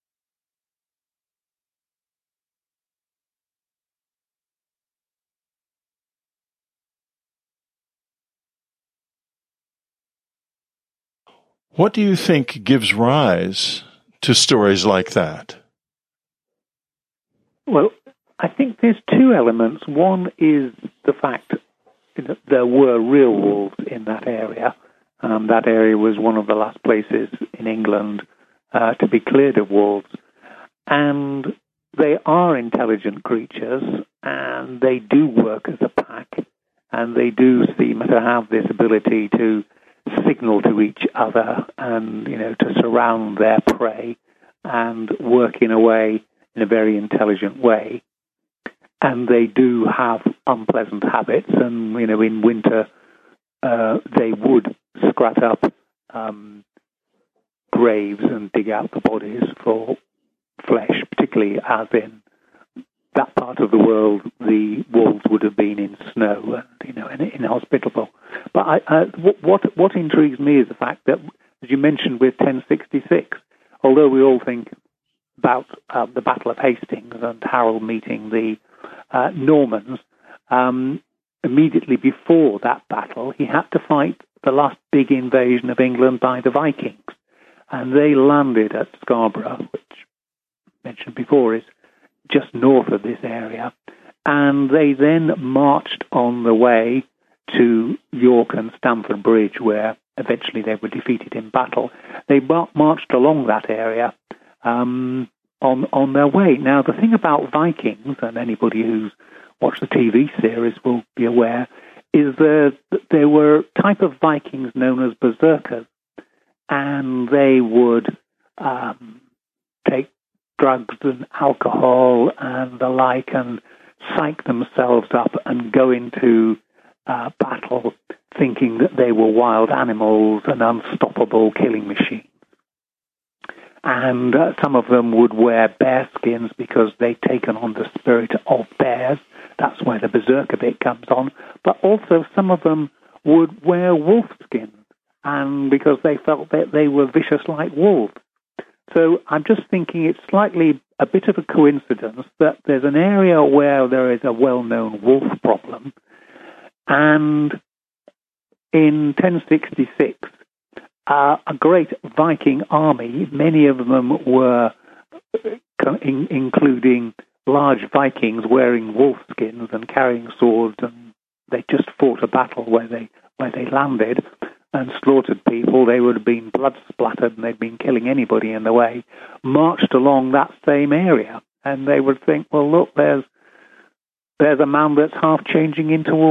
What do you think gives rise to stories like that? Well, I think there's two elements. One is the fact that there were real wolves in that area. That area was one of the last places in England to be cleared of wolves. And they are intelligent creatures, and they do work as a pack, and they do seem to have this ability to signal to each other and, to surround their prey and work in a very intelligent way. And they do have unpleasant habits, and, in winter they would scrat up graves and dig out the bodies for flesh, particularly as in that part of the world the wolves would have been in snow and, inhospitable. But what intrigues me is the fact that, as you mentioned with 1066, although we all think about the Battle of Hastings and Harold meeting the Normans, immediately before that battle, he had to fight the last big invasion of England by the Vikings. And they landed at Scarborough, which I mentioned before is just north of this area. And they then marched on the way to York and Stamford Bridge, where eventually they were defeated in battle. They marched along that area on their way. Now, the thing about Vikings, and anybody who's watched the TV series will be aware, is that there were a type of Vikings known as berserkers, and they would take drugs and alcohol and the like and psych themselves up and go into battle thinking that they were wild animals and unstoppable killing machines. And some of them would wear bear skins because they'd taken on the spirit of bears. That's where the berserker bit comes on. But also some of them would wear wolf skins, and because they felt that they were vicious like wolves. So I'm just thinking it's slightly a bit of a coincidence that there's an area where there is a well-known wolf problem, and in 1066, a great Viking army, many of them were including large Vikings wearing wolf skins and carrying swords, and they just fought a battle where they landed and slaughtered people. They would have been blood splattered, and they'd been killing anybody in the way, marched along that same area, and they would think, well, look, there's a man that's half changing into a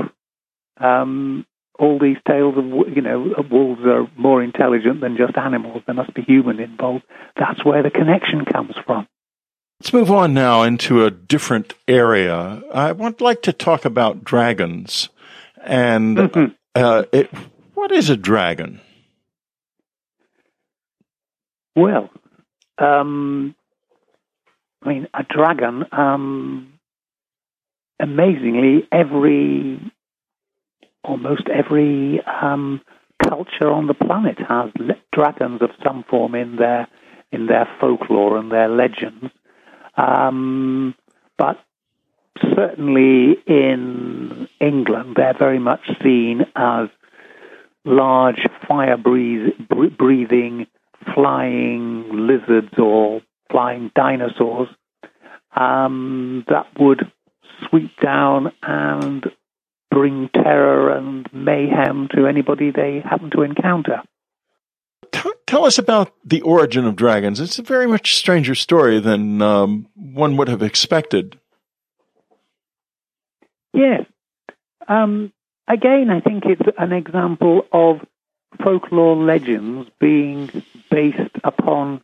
wolf. All these tales of, wolves are more intelligent than just animals. There must be human involved. That's where the connection comes from. Let's move on now into a different area. I would like to talk about dragons. And what is a dragon? Well, I mean, a dragon, amazingly, almost every culture on the planet has dragons of some form in their folklore and their legends. But certainly in England, they're very much seen as large fire-breathing, flying lizards or flying dinosaurs that would sweep down and bring terror and mayhem to anybody they happen to encounter. Tell us about the origin of dragons. It's a very much stranger story than one would have expected. Yes. Again, I think it's an example of folklore legends being based upon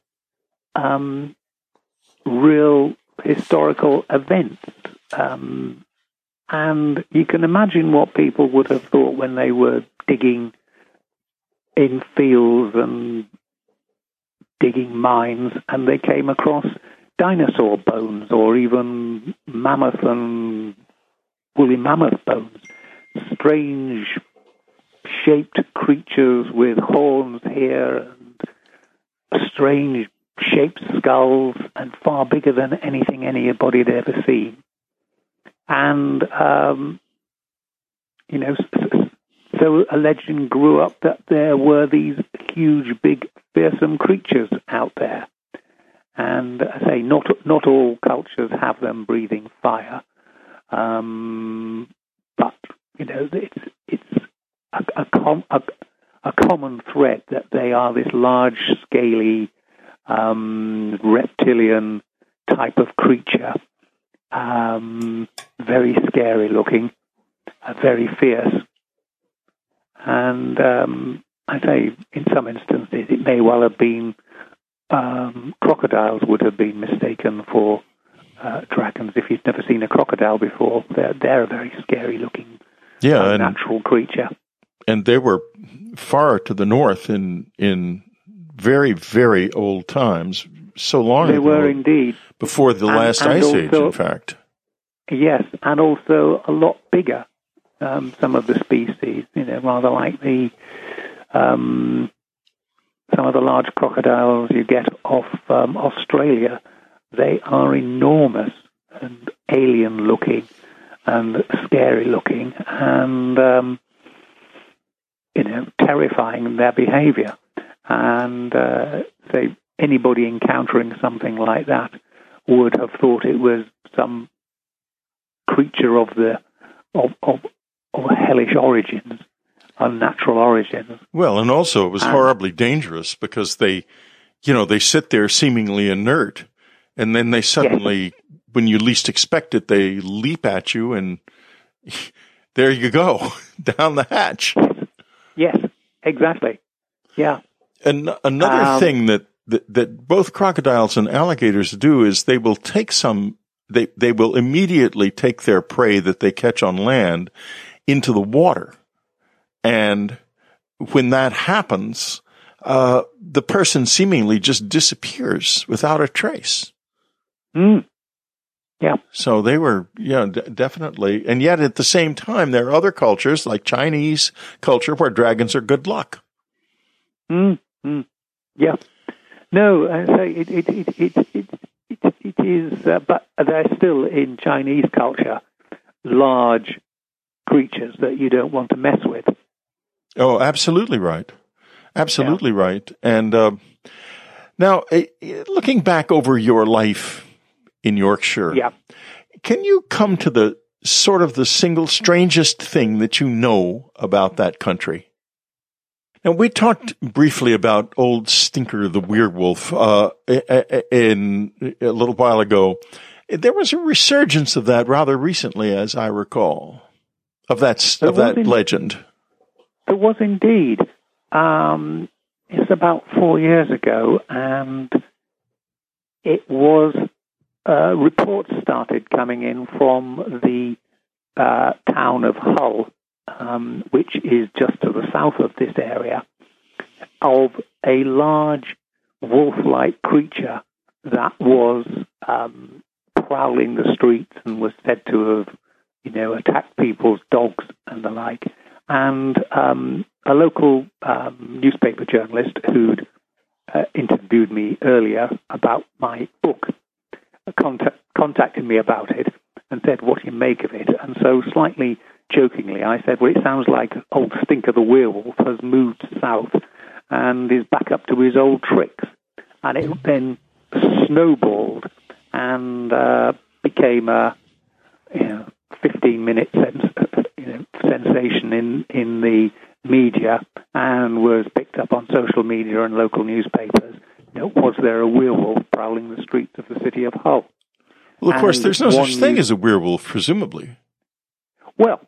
real historical events. And you can imagine what people would have thought when they were digging in fields and digging mines, and they came across dinosaur bones or even mammoth and woolly mammoth bones, strange shaped creatures with horns here and strange shaped skulls and far bigger than anything anybody had ever seen. And, so a legend grew up that there were these huge, big, fearsome creatures out there. And I say, not all cultures have them breathing fire. But, it's a common thread that they are this large, scaly, reptilian type of creature. Very scary looking, very fierce. And I say, in some instances, it may well have been crocodiles would have been mistaken for dragons. If you've never seen a crocodile before, they're a very scary looking natural creature. And they were far to the north in very, very old times, so long ago. They were indeed. Before the last ice age, in fact. Yes, and also a lot bigger. Some of the species, rather like some of the large crocodiles you get off Australia. They are enormous and alien-looking and scary-looking and, terrifying in their behavior. And, say, anybody encountering something like that would have thought it was some creature of hellish origins, unnatural origins. Well, and also it was horribly dangerous because they sit there seemingly inert, and then they suddenly, when you least expect it, they leap at you, and there you go, down the hatch. Yes, exactly. Yeah. And another thing that both crocodiles and alligators do is they will take they will immediately take their prey that they catch on land into the water. And when that happens, the person seemingly just disappears without a trace. Mm. Yeah. So they were, definitely. And yet at the same time, there are other cultures like Chinese culture where dragons are good luck. Yeah. No, so it is, but they're still in Chinese culture large creatures that you don't want to mess with. Oh, absolutely right. Absolutely right. And now, looking back over your life in Yorkshire, can you come to the sort of the single strangest thing that you know about that country? Now, we talked briefly about old Stinker the Werewolf in a little while ago. There was a resurgence of that rather recently, as I recall, of that legend. There was indeed. It's about 4 years ago, and it was reports started coming in from the town of Hull, which is just to the south of this area, of a large wolf-like creature that was prowling the streets and was said to have, attacked people's dogs and the like. And a local newspaper journalist who'd interviewed me earlier about my book contacted me about it and said, "What do you make of it?" And so slightly jokingly, I said, "Well, it sounds like old Stinker the werewolf has moved south and is back up to his old tricks." And it then snowballed and became a 15-minute sensation in the media, and was picked up on social media and local newspapers. Was there a werewolf prowling the streets of the city of Hull? Well, of course, there's no such thing as a werewolf, presumably. Well,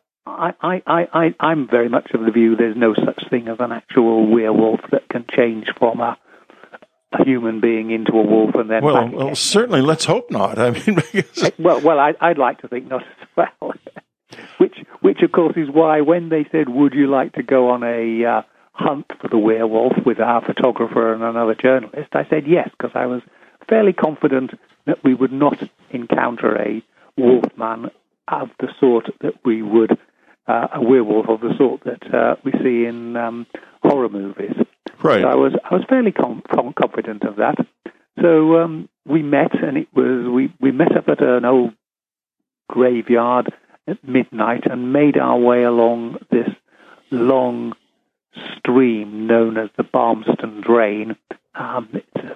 I'm very much of the view there's no such thing as an actual werewolf that can change from a human being into a wolf and then back again. Well, certainly, let's hope not. I mean, because... I'd like to think not as well. Which of course is why when they said, "Would you like to go on a hunt for the werewolf with our photographer and another journalist?" I said yes, because I was fairly confident that we would not encounter a wolfman of the sort that we would, a werewolf of the sort that we see in horror movies. Right. So I was fairly confident of that. So we met, and we met up at an old graveyard at midnight and made our way along this long stream known as the Barmston Drain. It's a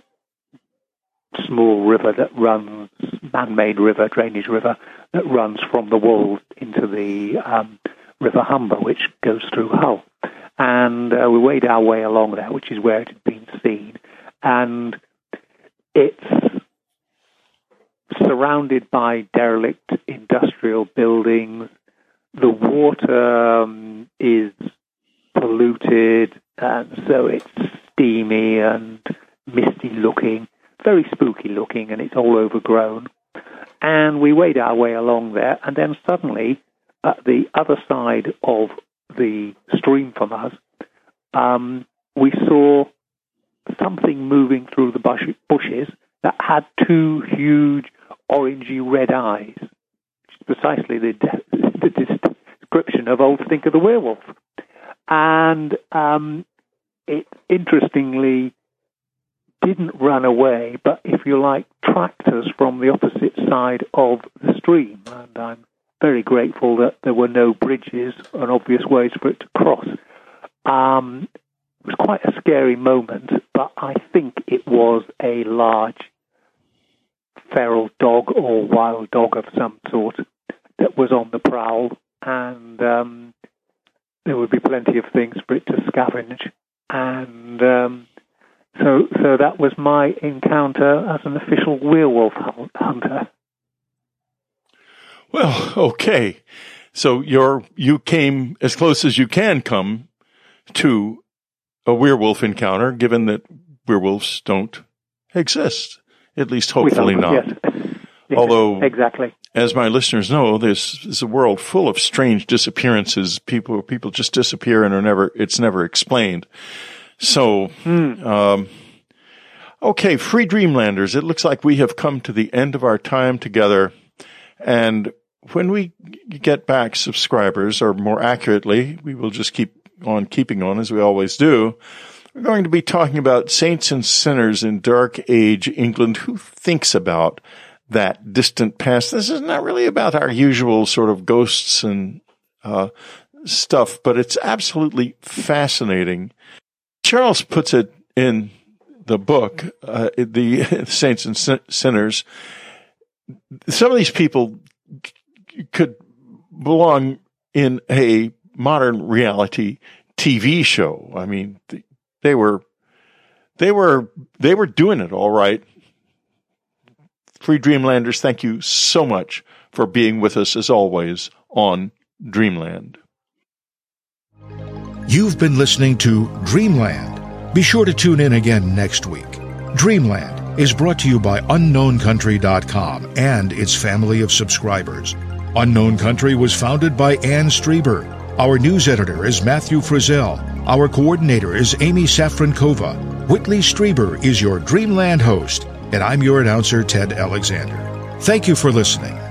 small river that runs, man-made river, drainage river, that runs from the Wold into the River Humber, which goes through Hull. And we wade our way along there, which is where it had been seen. And it's surrounded by derelict industrial buildings. The water is polluted, and so it's steamy and misty looking, very spooky looking, and it's all overgrown. And we wade our way along there, and then suddenly, at the other side of the stream from us, we saw something moving through the bushes that had two huge orangey red eyes, which is precisely the description of old Stinker the werewolf. And it interestingly didn't run away, but if you like, tracked us from the opposite side of the stream. And I'm very grateful that there were no bridges and obvious ways for it to cross. It was quite a scary moment, but I think it was a large feral dog or wild dog of some sort that was on the prowl, and there would be plenty of things for it to scavenge. And so that was my encounter as an official werewolf hunter. Well, okay. So you came as close as you can come to a werewolf encounter, given that werewolves don't exist. At least hopefully not. Yes. Although, exactly, as my listeners know, this is a world full of strange disappearances. People just disappear and it's never explained. So, okay, Free Dreamlanders, it looks like we have come to the end of our time together. And when we get back subscribers, or more accurately, we will just keep on keeping on as we always do. We're going to be talking about saints and sinners in Dark Age England. Who thinks about that distant past? This is not really about our usual sort of ghosts and stuff, but it's absolutely fascinating. Charles puts it in the book, the Saints and Sinners. Some of these people could belong in a modern reality TV show. I mean, they were doing it all right. Free Dreamlanders, thank you so much for being with us as always on Dreamland. You've been listening to Dreamland. Be sure to tune in again next week. Dreamland is brought to you by UnknownCountry.com and its family of subscribers. Unknown Country was founded by Ann Strieber. Our news editor is Matthew Frizzell. Our coordinator is Amy Safrankova. Whitley Strieber is your Dreamland host, and I'm your announcer, Ted Alexander. Thank you for listening.